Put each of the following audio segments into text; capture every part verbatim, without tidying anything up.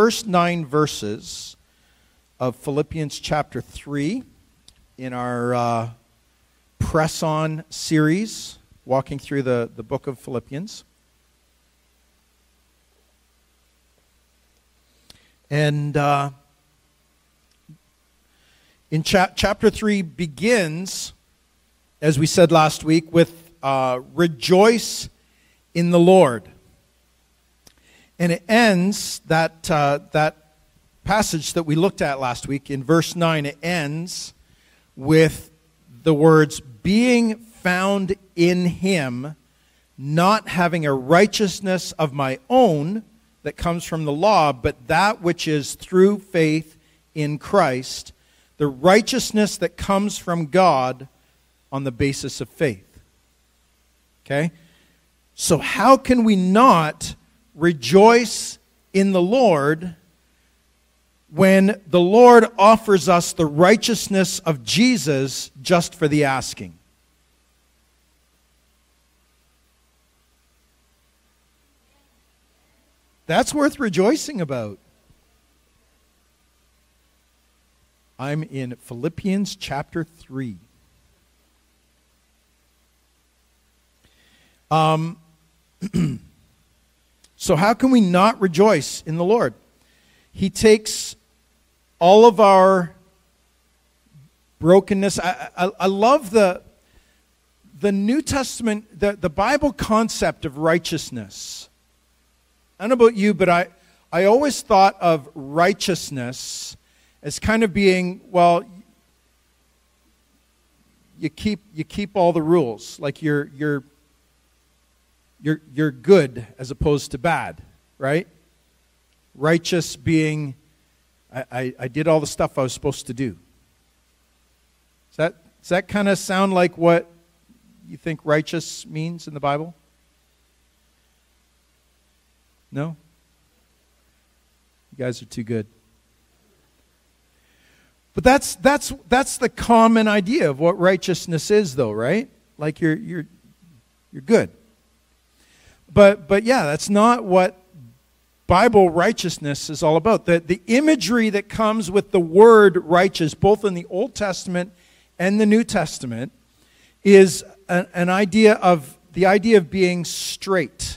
First nine verses of Philippians chapter three in our uh, Press On series, walking through the, the book of Philippians. And uh, in cha- chapter three begins, as we said last week, with uh, rejoice in the Lord. And it ends, that uh, that passage that we looked at last week, in verse nine, it ends with the words, being found in him, not having a righteousness of my own that comes from the law, but that which is through faith in Christ, the righteousness that comes from God on the basis of faith. Okay? So how can we not rejoice in the Lord when the Lord offers us the righteousness of Jesus just for the asking? That's worth rejoicing about. I'm in Philippians chapter three. Um, so how can we not rejoice in the Lord? He takes all of our brokenness. I, I, I love the, the New Testament, the, the Bible concept of righteousness. I don't know about you, but I, I always thought of righteousness as kind of being, well, you keep you keep all the rules. Like you're you're you're you're good as opposed to bad, right? Righteous being, I, I, I did all the stuff I was supposed to do. Does that does that kind of sound like what you think righteous means in the Bible? No? You guys are too good. But that's that's that's the common idea of what righteousness is, though, right? Like you're you're you're good. But but yeah, that's not what Bible righteousness is all about. The the imagery that comes with the word righteous, both in the Old Testament and the New Testament, is an, an idea of the idea of being straight.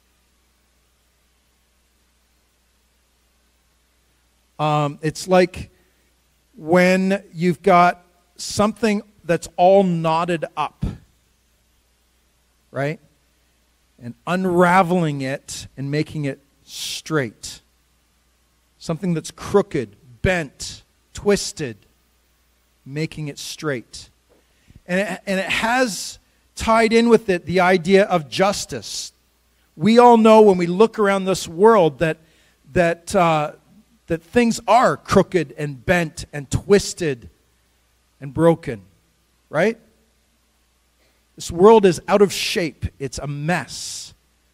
Um, it's like when you've got something that's all knotted up, right? And unraveling it and making it straight. Something that's crooked, bent, twisted, making it straight. And it, and it has tied in with it the idea of justice. We all know when we look around this world that that uh, that things are crooked and bent and twisted and broken, right? This world is out of shape. It's a mess.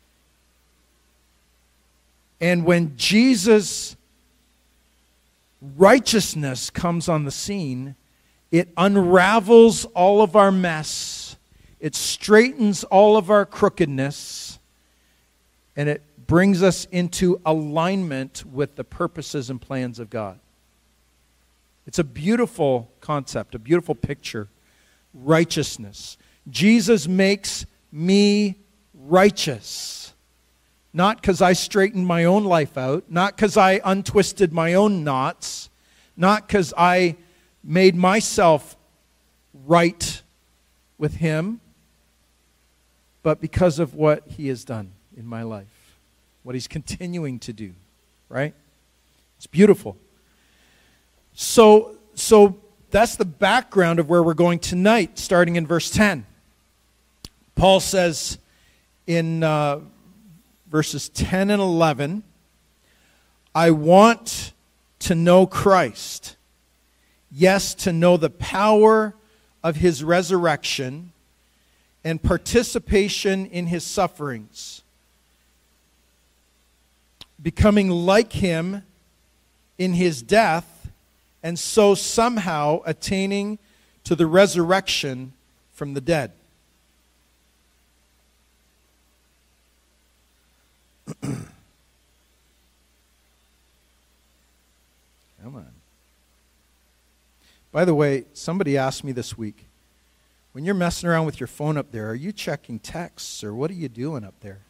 And when Jesus' righteousness comes on the scene, it unravels all of our mess. It straightens all of our crookedness. And it brings us into alignment with the purposes and plans of God. It's a beautiful concept, a beautiful picture. Righteousness. Jesus makes me righteous. Not because I straightened my own life out, not because I untwisted my own knots, not because I made myself right with him, but because of what he has done in my life. What he's continuing to do, right? It's beautiful. So, so that's the background of where we're going tonight, starting in verse ten. Paul says in uh, verses ten and eleven, I want to know Christ. Yes, to know the power of his resurrection and participation in his sufferings, becoming like him in his death, and so somehow attaining to the resurrection from the dead. Come on. By the way, somebody asked me this week, when you're messing around with your phone up there, are you checking texts or what are you doing up there?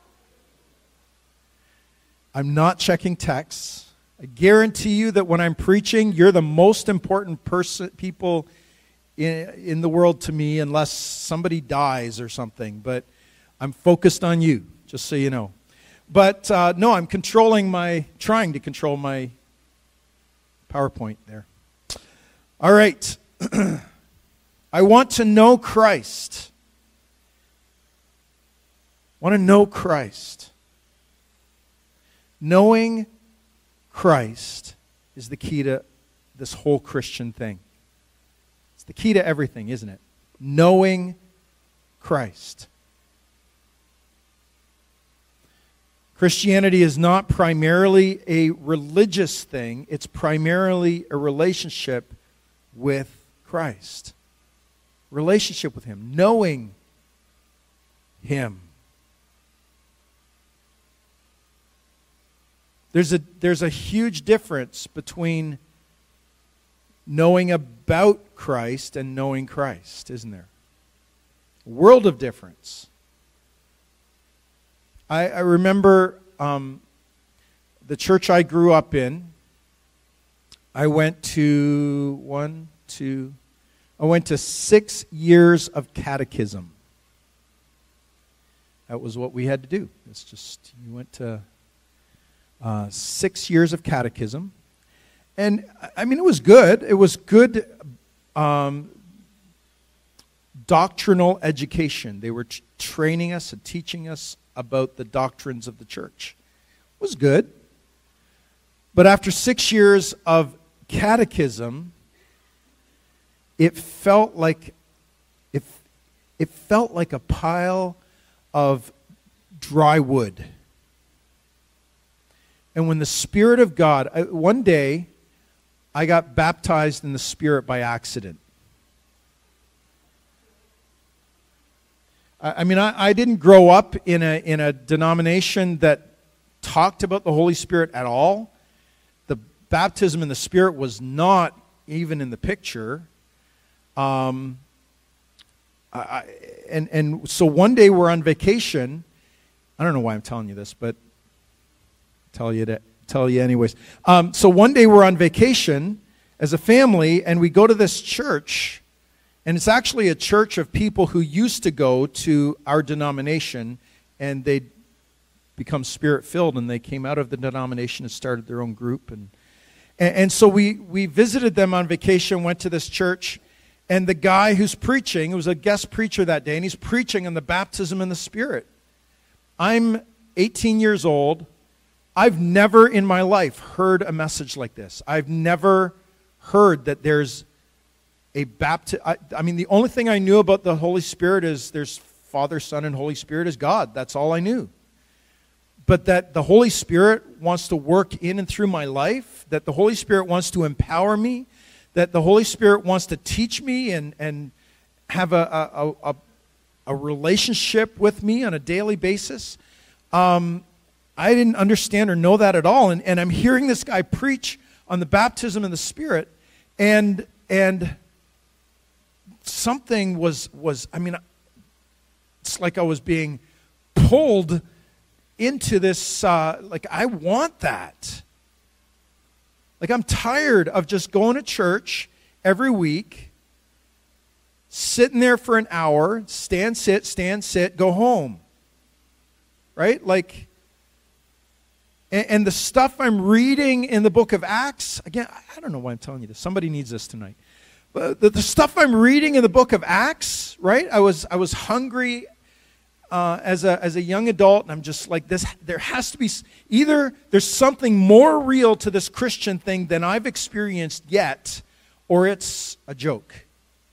I'm not checking texts. I guarantee you that when I'm preaching, you're the most important person, people in, in the world to me, unless somebody dies or something. But I'm focused on you, just so you know. But uh, no, I'm controlling my, trying to control my PowerPoint there. All right. I want to know Christ. I want to know Christ. Knowing Christ is the key to this whole Christian thing. It's the key to everything, isn't it? Knowing Christ. Christianity is not primarily a religious thing. It's primarily a relationship with Christ. Relationship with Him. Knowing Him. There's a, there's a huge difference between knowing about Christ and knowing Christ, isn't there? A world of difference. I, I remember um, the church I grew up in. I went to one, two, I went to six years of catechism. That was what we had to do. It's just, you went to uh, six years of catechism. And, I mean, it was good. It was good um, doctrinal education. They were t- training us and teaching us about the doctrines of the church. It was good. But after six years of catechism, it felt like it, it felt like a pile of dry wood. And when the Spirit of God, I, one day, I got baptized in the Spirit by accident. I, I mean, I, I didn't grow up in a in a denomination that talked about the Holy Spirit at all. The baptism in the Spirit was not even in the picture. Um, I, I, and and so one day we're on vacation. I don't know why I'm telling you this, but tell you to tell you anyways. Um, so one day we're on vacation as a family, and we go to this church, and it's actually a church of people who used to go to our denomination, and they become Spirit-filled, and they came out of the denomination and started their own group, and and, and so we we visited them on vacation, went to this church. And the guy who's preaching, it was a guest preacher that day, and he's preaching on the baptism in the Spirit. I'm eighteen years old. I've never in my life heard a message like this. I've never heard that there's a baptism. I, I mean, the only thing I knew about the Holy Spirit is there's Father, Son, and Holy Spirit is God. That's all I knew. But that the Holy Spirit wants to work in and through my life, that the Holy Spirit wants to empower me, that the Holy Spirit wants to teach me and, and have a, a, a, a relationship with me on a daily basis. Um, I didn't understand or know that at all. And, and I'm hearing this guy preach on the baptism in the Spirit. And and something was, was I mean, it's like I was being pulled into this, uh, like, I want that. Like, I'm tired of just going to church every week, sitting there for an hour, stand, sit, stand, sit, go home. Right? Like, and, and the stuff I'm reading in the book of Acts, again, I don't know why I'm telling you this. Somebody needs this tonight. But the, the stuff I'm reading in the book of Acts, right? I was I was hungry uh, as a as a young adult, and I'm just like, this. There has to be either there's something more real to this Christian thing than I've experienced yet, or it's a joke.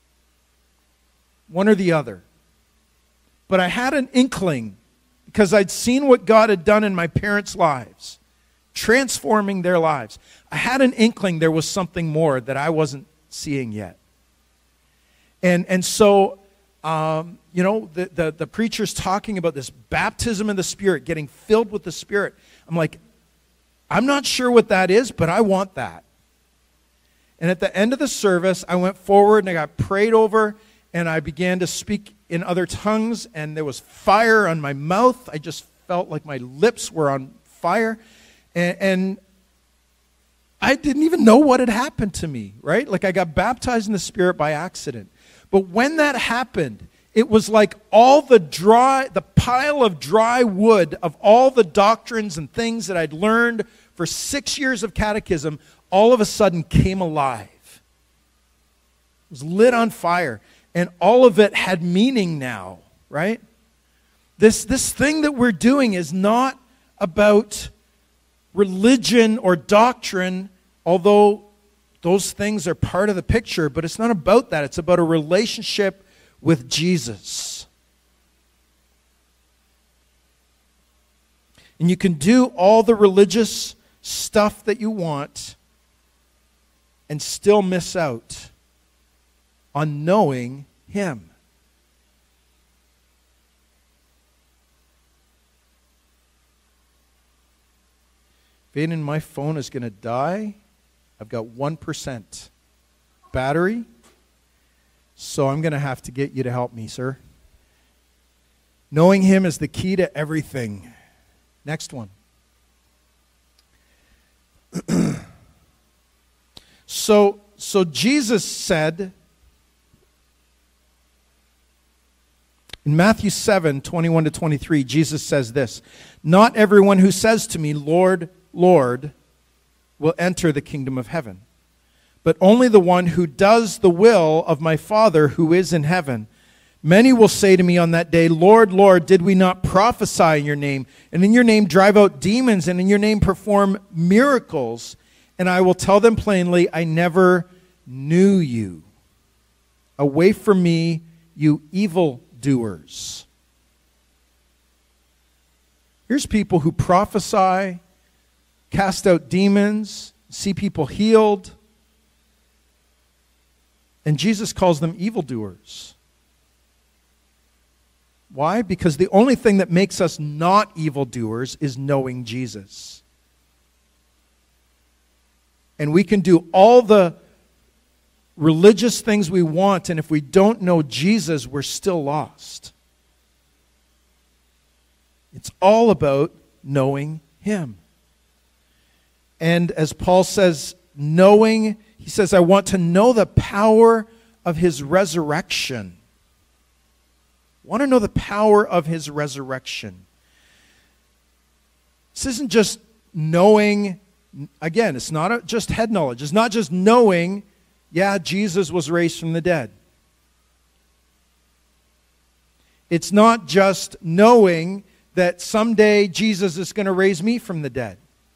One or the other. But I had an inkling because I'd seen what God had done in my parents' lives, transforming their lives. I had an inkling there was something more that I wasn't seeing yet. And and so, um, you know, the, the, the preacher's talking about this baptism in the Spirit, getting filled with the Spirit. I'm like, I'm not sure what that is, but I want that. And at the end of the service, I went forward and I got prayed over, and I began to speak in other tongues, and there was fire on my mouth. I just felt like my lips were on fire. And, and I didn't even know what had happened to me, right? Like I got baptized in the Spirit by accident. But when that happened, it was like all the dry, the pile of dry wood of all the doctrines and things that I'd learned for six years of catechism, all of a sudden came alive. It was lit on fire, and all of it had meaning now, right? This, this thing that we're doing is not about religion or doctrine, although those things are part of the picture, but it's not about that. It's about a relationship with Jesus. And you can do all the religious stuff that you want and still miss out on knowing Him. Vaden, my phone is going to die. I've got one percent battery, so I'm going to have to get you to help me, sir. Knowing Him is the key to everything. Next one. so, so Jesus said in Matthew seven, twenty-one to twenty-three, Jesus says this, "Not everyone who says to me, 'Lord, Lord,' will enter the kingdom of heaven, but only the one who does the will of my Father who is in heaven. Many will say to me on that day, 'Lord, Lord, did we not prophesy in your name, and in your name drive out demons, and in your name perform miracles?' And I will tell them plainly, 'I never knew you. Away from me, you evildoers.'" Here's people who prophesy, cast out demons, see people healed, and Jesus calls them evildoers. Why? Because the only thing that makes us not evildoers is knowing Jesus. And we can do all the religious things we want, and if we don't know Jesus, we're still lost. It's all about knowing Him. And as Paul says, knowing, he says, I want to know the power of His resurrection. I want to know the power of His resurrection. This isn't just knowing, again, it's not a, just head knowledge. It's not just knowing, yeah, Jesus was raised from the dead. It's not just knowing that someday Jesus is going to raise me from the dead.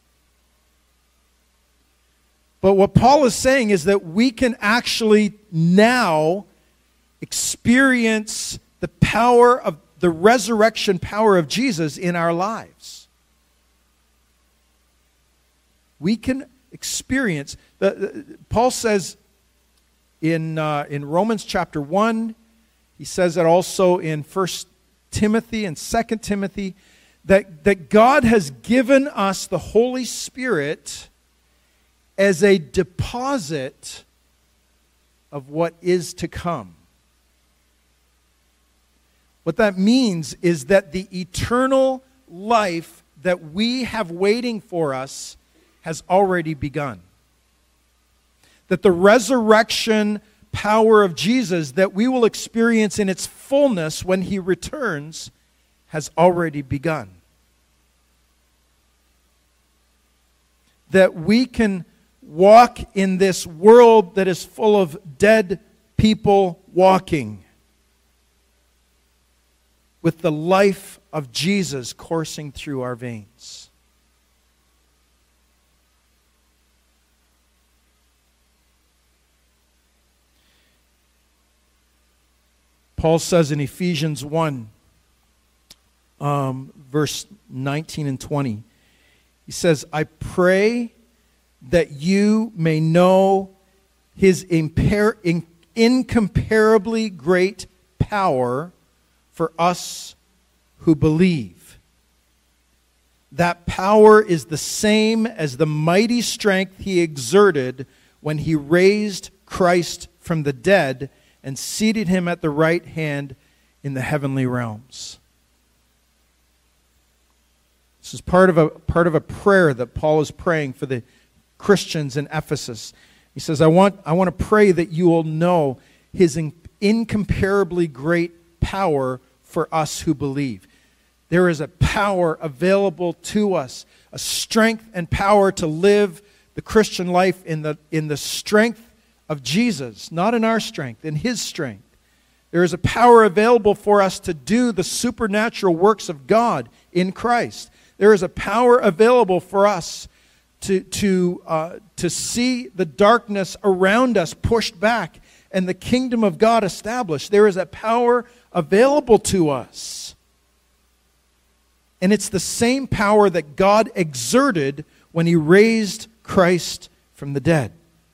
But what Paul is saying is that we can actually now experience the power of the resurrection power of Jesus in our lives. We can experience, the, the, Paul says in, uh, in Romans chapter one, he says that also in First Timothy and Second Timothy, that, that God has given us the Holy Spirit as a deposit of what is to come. What that means is that the eternal life that we have waiting for us has already begun. That the resurrection power of Jesus that we will experience in its fullness when He returns has already begun. That we can walk in this world that is full of dead people walking with the life of Jesus coursing through our veins. Paul says in Ephesians one, um, verse nineteen and twenty, he says, I pray that you may know His impar- in- incomparably great power for us who believe. That power is the same as the mighty strength He exerted when he raised Christ from the dead and seated him at the right hand in the heavenly realms. This is part of a part of a prayer that Paul is praying for the Christians in Ephesus. He says, I want, I want to pray that you will know his in, incomparably great power for us who believe. There is a power available to us, a strength and power to live the Christian life in the, in the strength of Jesus, not in our strength, in his strength. There is a power available for us to do the supernatural works of God in Christ. There is a power available for us to, to, uh, to see the darkness around us pushed back and the kingdom of God established. There is a power available to us. And it's the same power that God exerted when he raised Christ from the dead.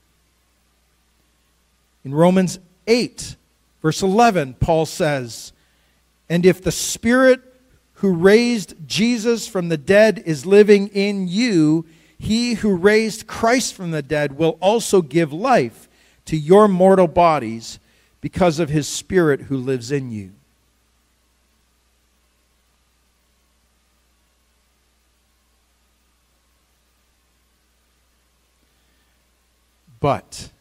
In Romans eight, verse eleven, Paul says, and if the Spirit who raised Jesus from the dead is living in you, he who raised Christ from the dead will also give life to your mortal bodies because of his Spirit who lives in you. But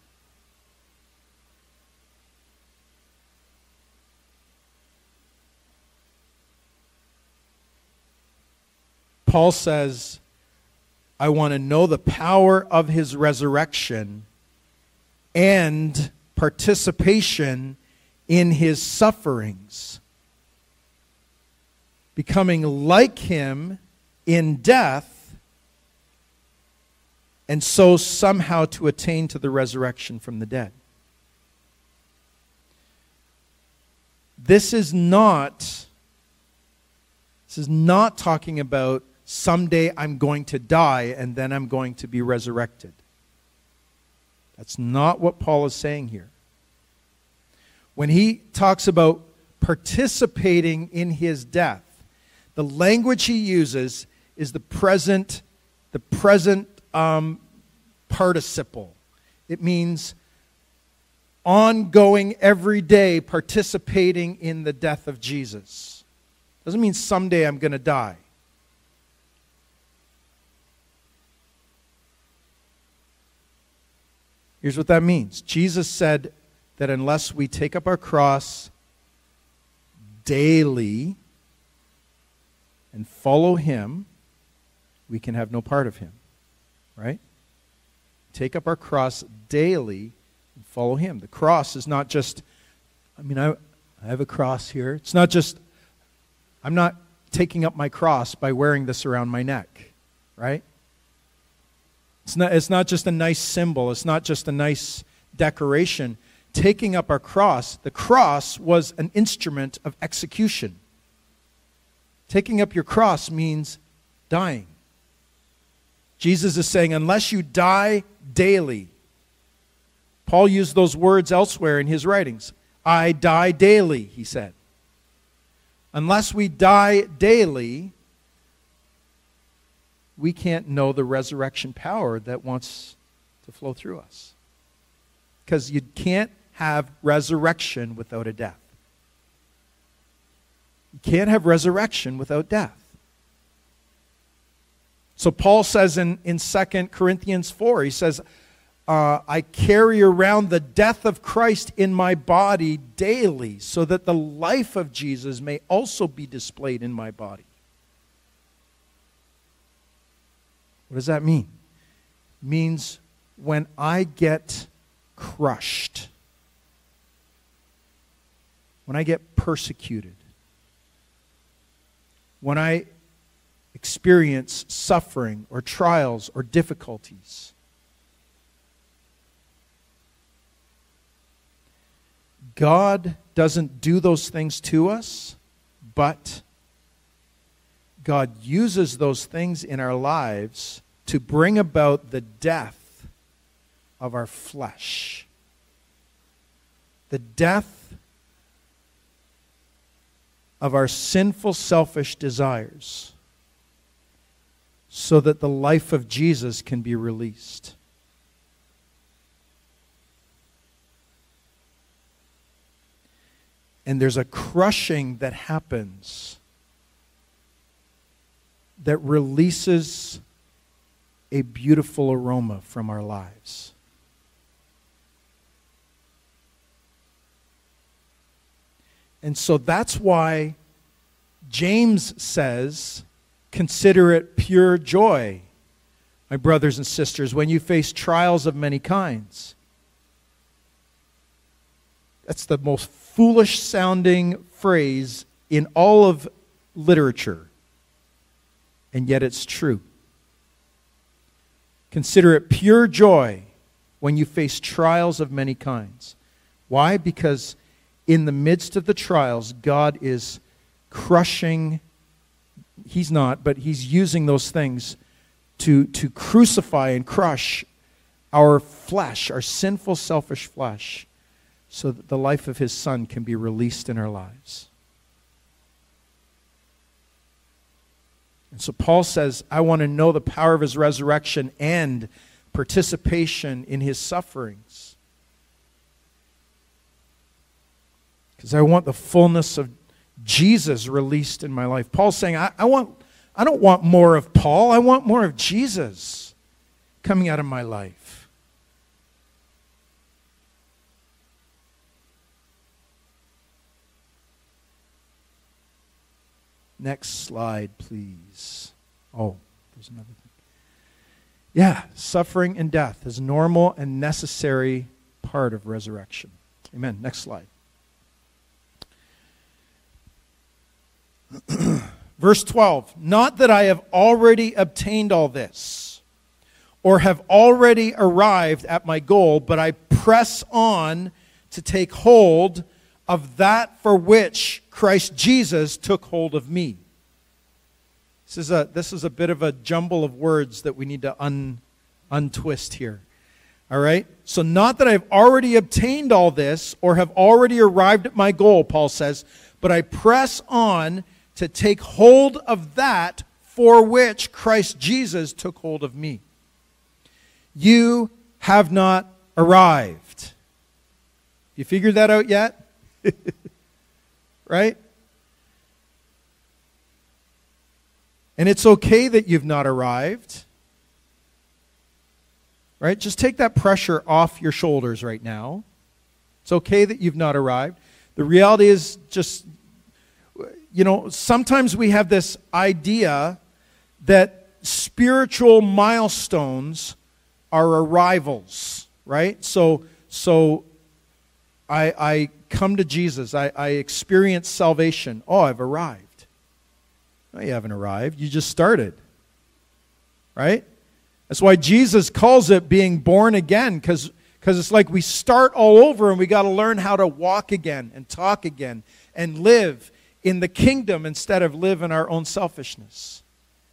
Paul says, I want to know the power of his resurrection and participation in his sufferings, becoming like him in death, and so somehow to attain to the resurrection from the dead. This is not, this is not talking about someday I'm going to die and then I'm going to be resurrected. That's not what Paul is saying here. When he talks about participating in his death, the language he uses is the present, the present um, participle. It means ongoing, every day participating in the death of Jesus. Doesn't mean someday I'm going to die. Here's what that means. Jesus said that unless we take up our cross daily and follow him, we can have no part of him. Right? Take up our cross daily and follow him. The cross is not just, I mean, I, I have a cross here. It's not just, I'm not taking up my cross by wearing this around my neck. Right? It's not, it's not just a nice symbol. It's not just a nice decoration. Taking up our cross, the cross was an instrument of execution. Taking up your cross means dying. Jesus is saying, unless you die daily. Paul used those words elsewhere in his writings. I die daily, he said. Unless we die daily, we can't know the resurrection power that wants to flow through us. Because you can't have resurrection without a death. You can't have resurrection without death. So Paul says in, in Second Corinthians four, he says, uh, I carry around the death of Christ in my body daily, so that the life of Jesus may also be displayed in my body. What does that mean? It means when I get crushed, when I get persecuted, when I experience suffering or trials or difficulties, God doesn't do those things to us, but God uses those things in our lives to bring about the death of our flesh. The death of our sinful, selfish desires, so that the life of Jesus can be released. And there's a crushing that happens that releases a beautiful aroma from our lives. And so that's why James says, consider it pure joy, my brothers and sisters, when you face trials of many kinds. That's the most foolish sounding phrase in all of literature. And yet it's true. Consider it pure joy when you face trials of many kinds. Why? Because in the midst of the trials, God is crushing. He's not, but He's using those things to, to crucify and crush our flesh, our sinful, selfish flesh, so that the life of His Son can be released in our lives. And so Paul says, I want to know the power of His resurrection and participation in His sufferings. Because I want the fullness of Jesus released in my life. Paul's saying, I, I want, I don't want more of Paul. I want more of Jesus coming out of my life. Next slide, please. Oh, there's another thing. Yeah, suffering and death is a normal and necessary part of resurrection. Amen. Next slide. Verse twelve, not that I have already obtained all this, or have already arrived at my goal, but I press on to take hold of that for which Christ Jesus took hold of me. This is a, this is a bit of a jumble of words that we need to un, untwist here. All right? So not that I've already obtained all this, or have already arrived at my goal, Paul says, but I press on to take hold of that for which Christ Jesus took hold of me. You have not arrived. You figured that out yet? Right? And it's okay that you've not arrived. Right? Just take that pressure off your shoulders right now. It's okay that you've not arrived. The reality is just, you know, sometimes we have this idea that spiritual milestones are arrivals, right? So, so I, I come to Jesus. I, I experience salvation. Oh, I've arrived. No, you haven't arrived. You just started, right? That's why Jesus calls it being born again, because because it's like we start all over and we got to learn how to walk again and talk again and live in the kingdom instead of live in our own selfishness.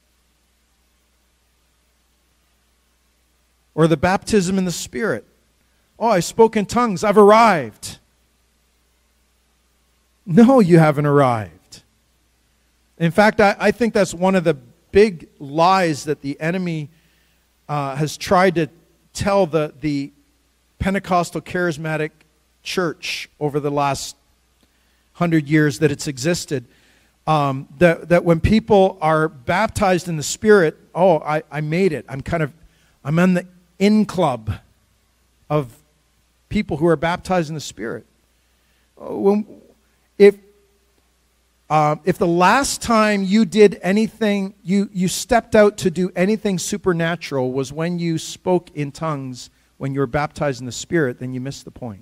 Or the baptism in the Spirit. Oh, I spoke in tongues. I've arrived. No, you haven't arrived. In fact, I, I think that's one of the big lies that the enemy uh, has tried to tell the, the Pentecostal charismatic church over the last hundred years that it's existed. Um, that, that when people are baptized in the Spirit, oh, I, I made it. I'm kind of, I'm in the in club of people who are baptized in the Spirit. When, if uh, if the last time you did anything, you, you stepped out to do anything supernatural was when you spoke in tongues when you were baptized in the Spirit, then you missed the point.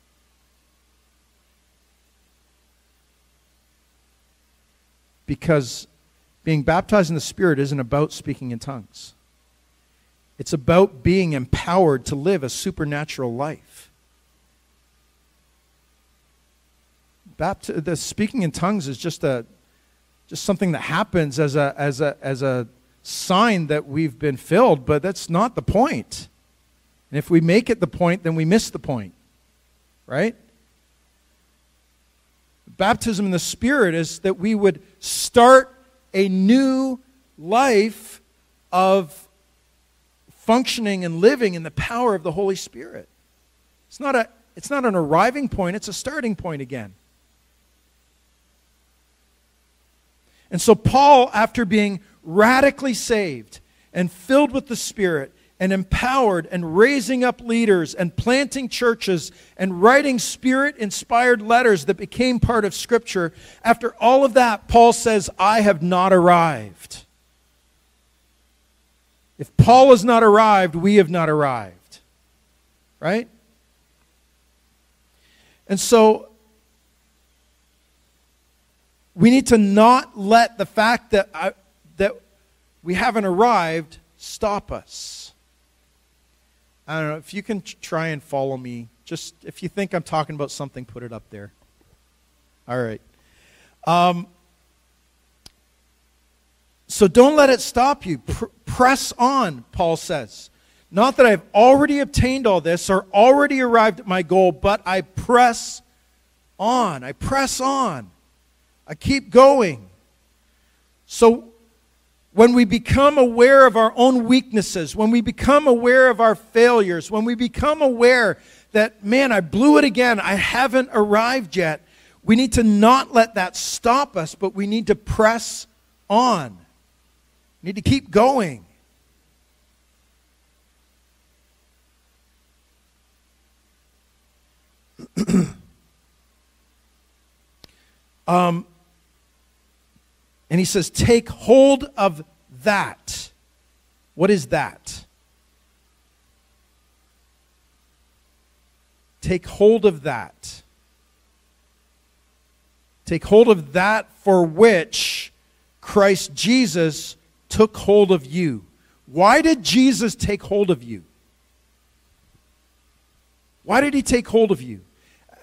Because being baptized in the Spirit isn't about speaking in tongues. It's about being empowered to live a supernatural life. Bapt- the speaking in tongues is just a just something that happens as a as a as a sign that we've been filled, but that's not the point. And if we make it the point, then we miss the point. Right? Baptism in the Spirit is that we would start a new life of functioning and living in the power of the Holy Spirit. It's not a it's not an arriving point, it's a starting point again. And so Paul, after being radically saved and filled with the Spirit and empowered and raising up leaders and planting churches and writing Spirit-inspired letters that became part of Scripture, after all of that, Paul says, I have not arrived. If Paul has not arrived, we have not arrived. Right? And so, we need to not let the fact that, I, that we haven't arrived stop us. I don't know, if you can try and follow me, just if you think I'm talking about something, put it up there. All right. Um, so don't let it stop you. Pr- press on, Paul says. Not that I've already obtained all this or already arrived at my goal, but I press on. I press on. I keep going. So when we become aware of our own weaknesses, when we become aware of our failures, when we become aware that, man, I blew it again, I haven't arrived yet, we need to not let that stop us, but we need to press on. We need to keep going. um, and he says, take hold of that. What is that? Take hold of that. Take hold of that for which Christ Jesus took hold of you. Why did Jesus take hold of you? Why did he take hold of you?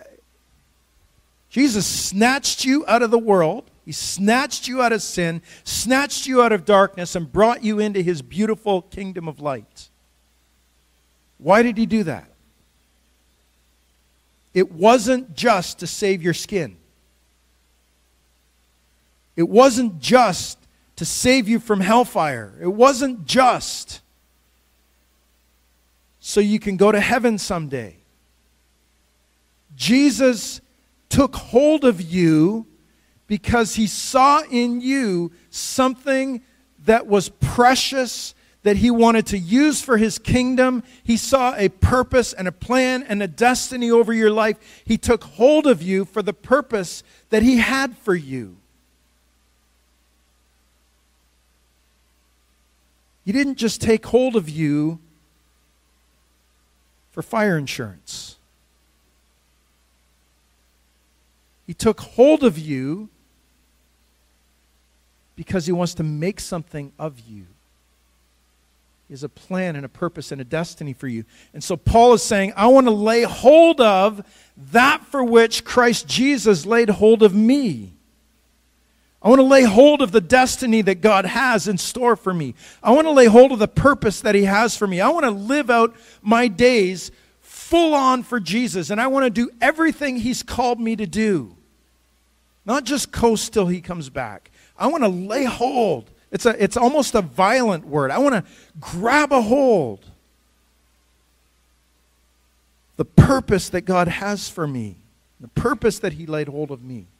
Jesus snatched you out of the world. He snatched you out of sin, snatched you out of darkness, and brought you into his beautiful kingdom of light. Why did he do that? It wasn't just to save your skin. It wasn't just to save you from hellfire. It wasn't just so you can go to heaven someday. Jesus took hold of you because he saw in you something that was precious, that he wanted to use for his kingdom. He saw a purpose and a plan and a destiny over your life. He took hold of you for the purpose that he had for you. He didn't just take hold of you for fire insurance. He took hold of you because he wants to make something of you. He has a plan and a purpose and a destiny for you. And so Paul is saying, I want to lay hold of that for which Christ Jesus laid hold of me. I want to lay hold of the destiny that God has in store for me. I want to lay hold of the purpose that he has for me. I want to live out my days full on for Jesus. And I want to do everything he's called me to do. Not just coast till he comes back. I want to lay hold. It's a, it's almost a violent word. I want to grab a hold. The purpose that God has for me. The purpose that he laid hold of me.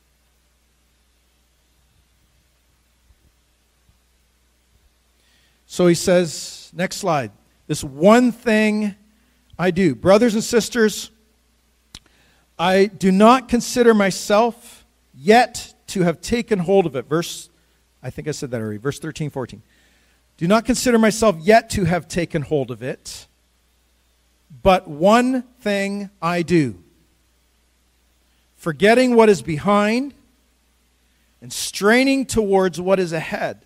So he says, next slide, this one thing I do. Brothers and sisters, I do not consider myself yet to have taken hold of it. Verse, I think I said that already, verse thirteen, fourteen. Do not consider myself yet to have taken hold of it, but one thing I do, forgetting what is behind and straining towards what is ahead.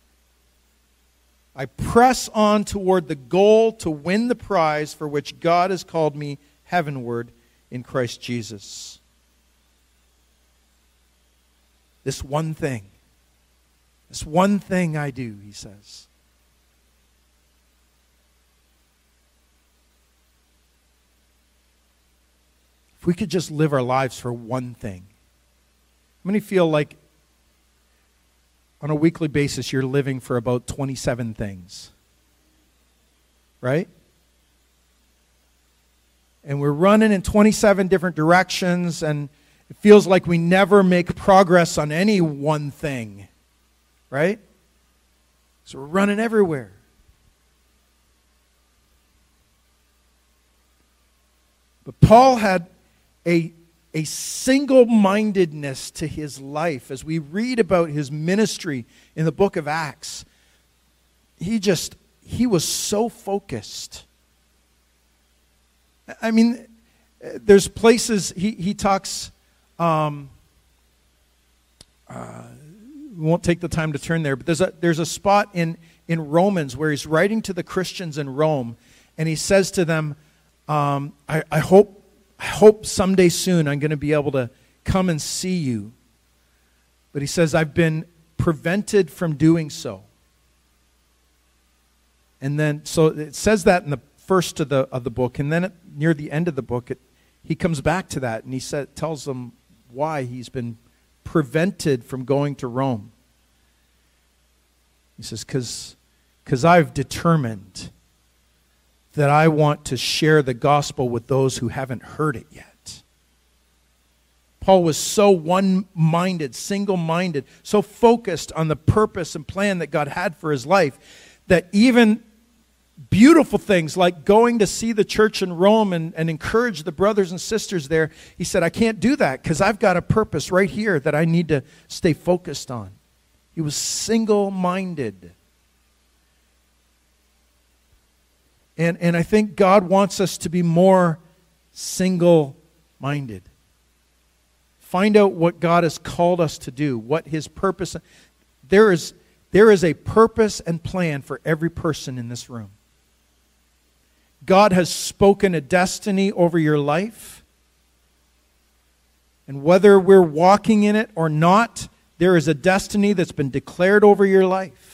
I press on toward the goal to win the prize for which God has called me heavenward in Christ Jesus. This one thing. This one thing I do, he says. If we could just live our lives for one thing. How many feel like on a weekly basis you're living for about twenty-seven things? Right? And we're running in twenty-seven different directions, and it feels like we never make progress on any one thing. right? So we're running everywhere. But Paul had a, a single-mindedness to his life. As we read about his ministry in the book of Acts, he just, he was so focused. I mean, there's places he, he talks, um, uh, we won't take the time to turn there, but there's a, there's a spot in, in Romans where he's writing to the Christians in Rome, and he says to them, um, I, I hope I hope someday soon I'm going to be able to come and see you. But he says, I've been prevented from doing so. And then, so it says that in the first of the of the book, and then at, near the end of the book, it, he comes back to that, and he said, tells them why he's been prevented from going to Rome. He says, because because I've determined that I want to share the gospel with those who haven't heard it yet. Paul was so one-minded, single-minded, so focused on the purpose and plan that God had for his life, that even beautiful things like going to see the church in Rome and, and encourage the brothers and sisters there, he said, I can't do that because I've got a purpose right here that I need to stay focused on. He was single-minded. And, and I think God wants us to be more single-minded. Find out what God has called us to do, what his purpose. There is, there is a purpose and plan for every person in this room. God has spoken a destiny over your life. And whether we're walking in it or not, there is a destiny that's been declared over your life.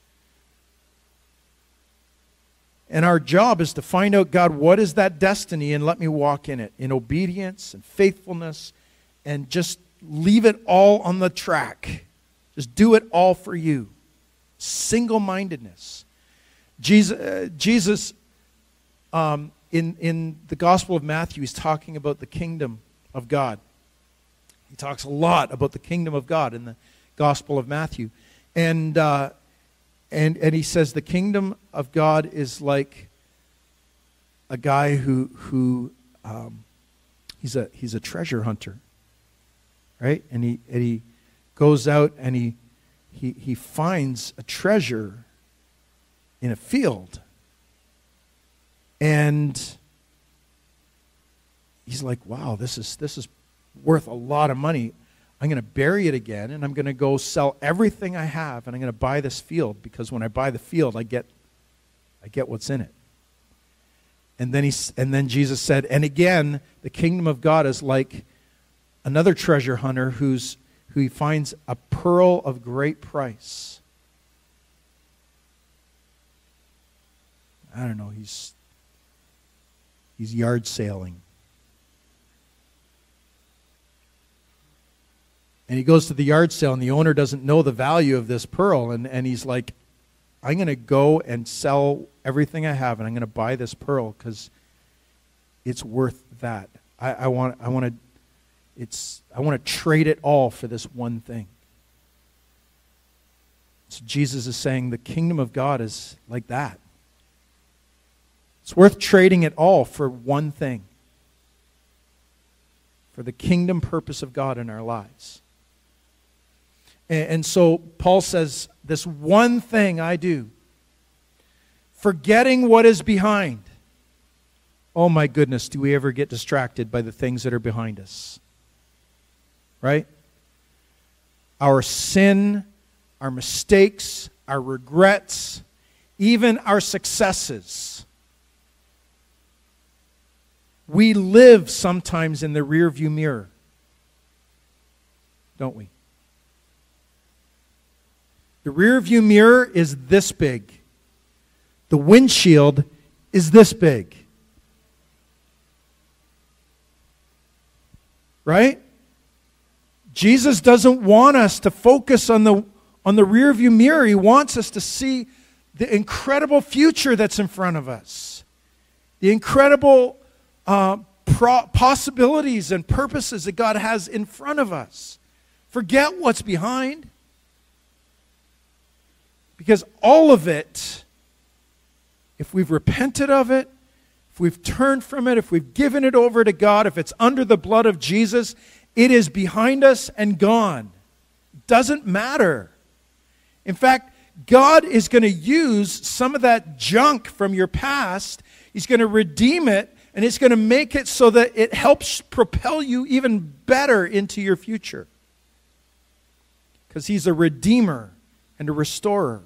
And our job is to find out, God, what is that destiny, and let me walk in it in obedience and faithfulness, and just leave it all on the track. Just do it all for you. Single-mindedness. Jesus, uh, Jesus um, in, in the Gospel of Matthew, he's talking about the kingdom of God. He talks a lot about the kingdom of God in the Gospel of Matthew. And uh, And and he says the kingdom of God is like a guy who who um, he's a he's a treasure hunter, right? And he and he goes out and he he he finds a treasure in a field, and he's like, wow, this is this is worth a lot of money. I'm going to bury it again, and I'm going to go sell everything I have, and I'm going to buy this field, because when I buy the field, I get, I get what's in it. And then he, and then Jesus said, and again, the kingdom of God is like another treasure hunter who's who he finds a pearl of great price. I don't know. He's he's yard sailing. And he goes to the yard sale, and the owner doesn't know the value of this pearl. And, and he's like, I'm going to go and sell everything I have, and I'm going to buy this pearl because it's worth that. I, I want I want to it's I want to trade it all for this one thing. So Jesus is saying the kingdom of God is like that. It's worth trading it all for one thing. For the kingdom purpose of God in our lives. And so Paul says, this one thing I do, forgetting what is behind. Oh my goodness, do we ever get distracted by the things that are behind us? Right? Our sin, our mistakes, our regrets, even our successes. We live sometimes in the rearview mirror, don't we? The rearview mirror is this big. The windshield is this big. Right? Jesus doesn't want us to focus on the on the rearview mirror. He wants us to see the incredible future that's in front of us. The incredible uh, pro- possibilities and purposes that God has in front of us. Forget what's behind. Because all of it, if we've repented of it, if we've turned from it, if we've given it over to God, if it's under the blood of Jesus, it is behind us and gone. Doesn't matter. In fact, God is going to use some of that junk from your past. He's going to redeem it, and it's going to make it so that it helps propel you even better into your future. Because He's a redeemer and a restorer.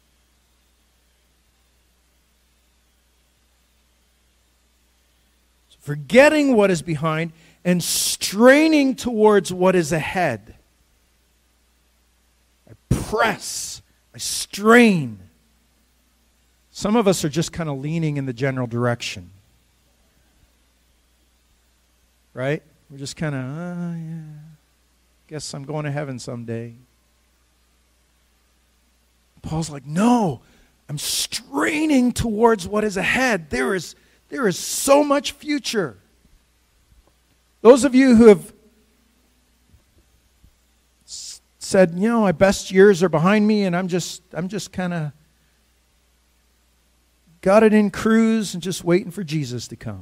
So forgetting what is behind and straining towards what is ahead. I press. I strain. Some of us are just kind of leaning in the general direction. Right? We're just kind of, oh, yeah, guess I'm going to heaven someday. Paul's like, no, I'm straining towards what is ahead. There is, there is so much future. Those of you who have said, you know, my best years are behind me, and I'm just, I'm just kind of got it in cruise and just waiting for Jesus to come.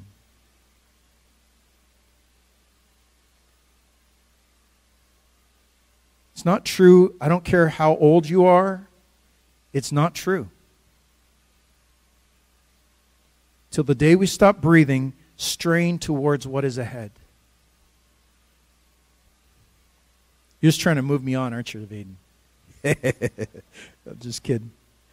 It's not true. I don't care how old you are. It's not true. Till the day we stop breathing, strain towards what is ahead. You're just trying to move me on, aren't you, Vaden? I'm just kidding.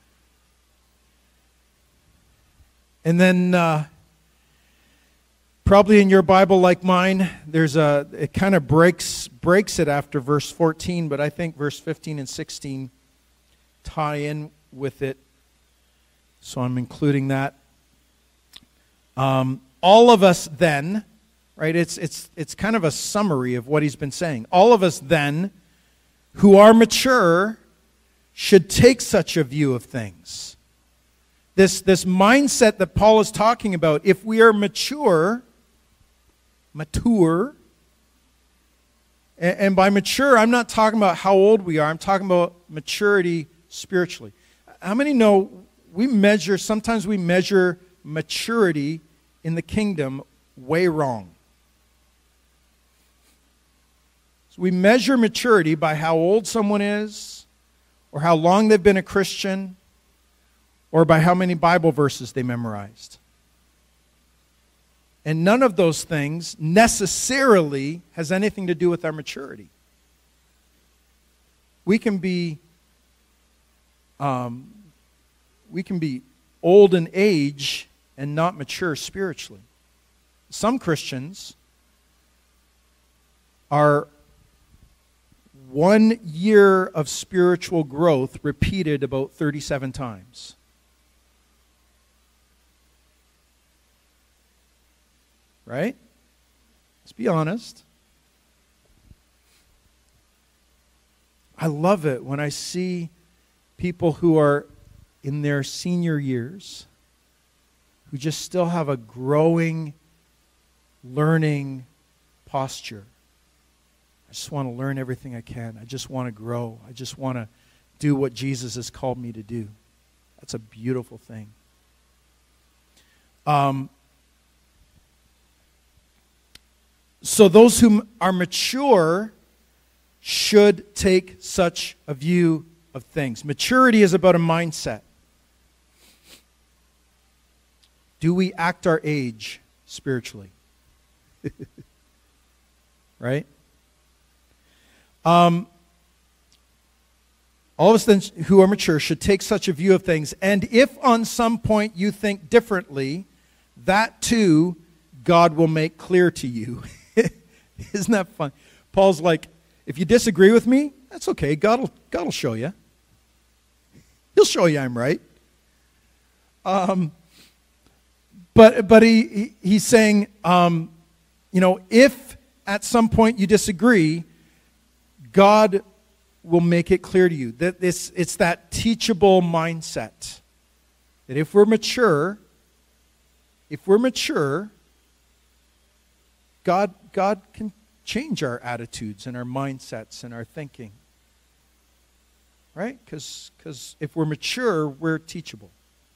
And then, uh, probably in your Bible like mine, there's a it kind of breaks breaks it after verse fourteen, but I think verse fifteen and sixteen tie in with it, so I'm including that. Um, all of us then, right? It's it's it's kind of a summary of what he's been saying. All of us then, who are mature, should take such a view of things. This this mindset that Paul is talking about. If we are mature, mature. And, and by mature, I'm not talking about how old we are. I'm talking about maturity spiritually. How many know we measure, sometimes we measure maturity in the kingdom way wrong? So we measure maturity by how old someone is, or how long they've been a Christian, or by how many Bible verses they memorized. And none of those things necessarily has anything to do with our maturity. We can be, um, we can be old in age and not mature spiritually. Some Christians are one year of spiritual growth repeated about thirty-seven times. Right? Let's be honest. I love it when I see people who are in their senior years who just still have a growing, learning posture. I just want to learn everything I can. I just want to grow. I just want to do what Jesus has called me to do. That's a beautiful thing. Um, so those who are mature should take such a view of things. Maturity is about a mindset. Do we act our age spiritually? Right? Um, all of us then who are mature should take such a view of things. And if on some point you think differently, that too God will make clear to you. Isn't that fun? Paul's like, if you disagree with me, that's okay. God will, God will show you. He'll show you I'm right. Um, but but he, he he's saying, um, you know, if at some point you disagree, God will make it clear to you that this it's that teachable mindset. That if we're mature, if we're mature, God God can change our attitudes and our mindsets and our thinking. right? Because because if we're mature, we're teachable.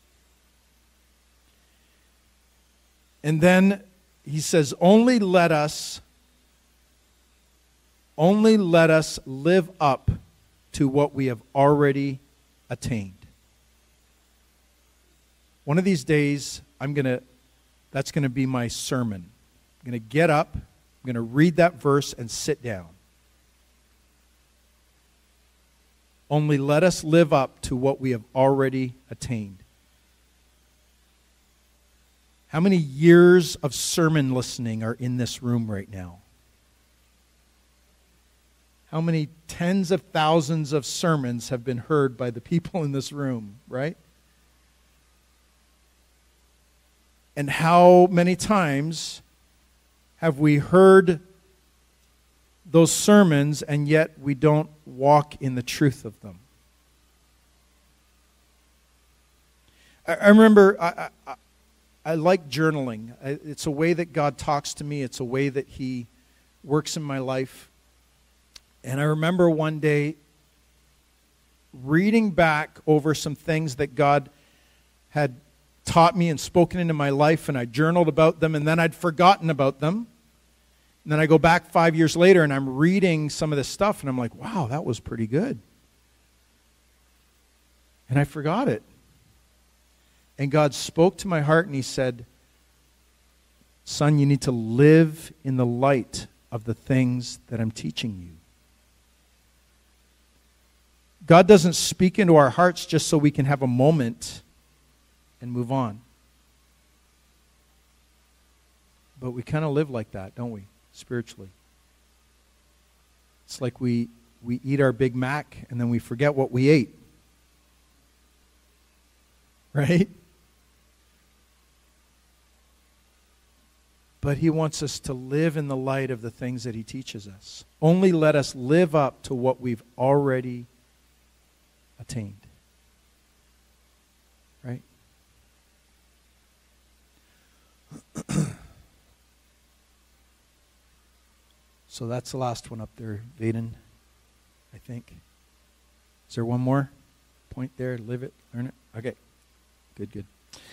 And then he says, only let us, only let us live up to what we have already attained. One of these days, I'm going to, that's going to be my sermon. I'm going to get up, I'm going to read that verse and sit down. Only let us live up to what we have already attained. How many years of sermon listening are in this room right now? How many tens of thousands of sermons have been heard by the people in this room, right? And how many times have we heard those sermons and yet we don't walk in the truth of them? I, I remember I, I, I like journaling. I, it's a way that God talks to me. It's a way that He works in my life. And I remember one day reading back over some things that God had taught me and spoken into my life, and I journaled about them, and then I'd forgotten about them. And then I go back five years later, and I'm reading some of this stuff, and I'm like, wow, that was pretty good. And I forgot it. And God spoke to my heart, and He said, son, you need to live in the light of the things that I'm teaching you. God doesn't speak into our hearts just so we can have a moment and move on. But we kind of live like that, don't we, spiritually? It's like we, we eat our Big Mac and then we forget what we ate. Right? But He wants us to live in the light of the things that He teaches us. Only let us live up to what we've already attained. Right? So that's the last one up there, Vaden, I think. Is there one more point there? Live it, learn it? Okay. Good, good.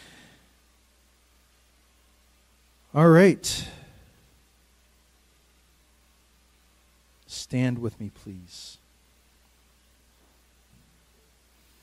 All right. Stand with me, please.